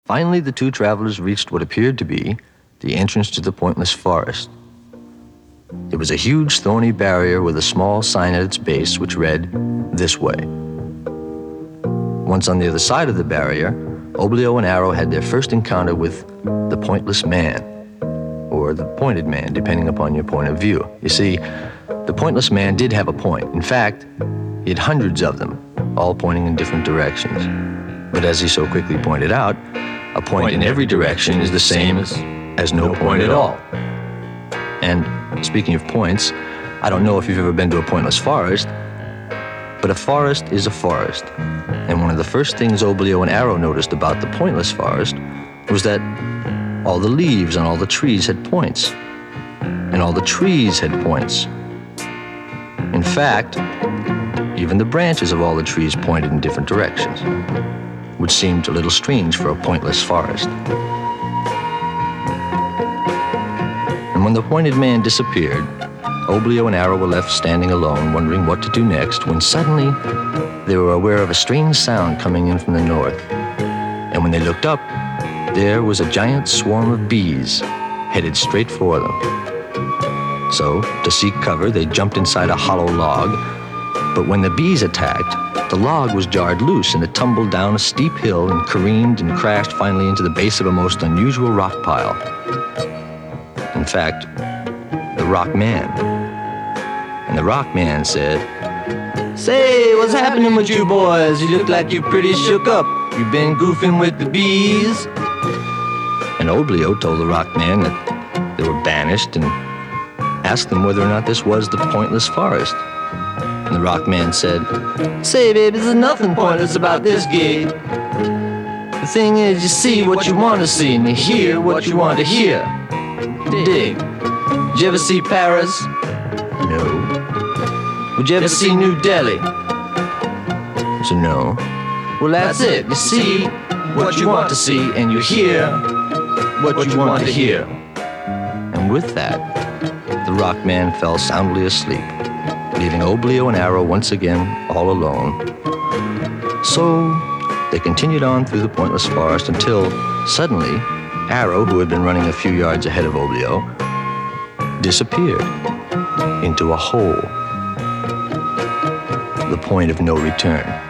Finally, the two travelers reached what appeared to be the entrance to the pointless forest. It was a huge thorny barrier with a small sign at its base which read, "This way." Once on the other side of the barrier, Oblio and Arrow had their first encounter with the Pointless Man, or the Pointed Man, depending upon your point of view. You see, the Pointless Man did have a point. In fact, he had hundreds of them, all pointing in different directions. But as he so quickly pointed out, a point in every direction is the same as no point at all. And speaking of points, I don't know if you've ever been to a pointless forest, but a forest is a forest. And one of the first things Oblio and Arrow noticed about the pointless forest was that all the leaves on all the trees had points, and all the trees had points. In fact, even the branches of all the trees pointed in different directions, which seemed a little strange for a pointless forest. And when the Pointed Man disappeared, Oblio and Arrow were left standing alone, wondering what to do next, when suddenly they were aware of a strange sound coming in from the north. And when they looked up, there was a giant swarm of bees headed straight for them. So, to seek cover, they jumped inside a hollow log, but when the bees attacked, the log was jarred loose and it tumbled down a steep hill and careened and crashed finally into the base of a most unusual rock pile. In fact, the Rock Man. And the Rock Man said, "Say, what's happening with you boys? You look like you're pretty shook up. You've been goofing with the bees?" And Oblio told the Rock Man that they were banished and asked them whether or not this was the pointless forest. And the Rock Man said, "Say, baby, there's nothing pointless about this gig. The thing is, you see what you want to see and you hear what you want to hear. Dig. Did you ever see Paris? No. Would you ever see New Delhi? So no. Well, that's it. You see what you want to see and you hear what you want to hear." And with that, the Rock Man fell soundly asleep, leaving Oblio and Arrow once again all alone. So they continued on through the pointless forest until suddenly Arrow, who had been running a few yards ahead of Oblio, disappeared into a hole, the point of no return.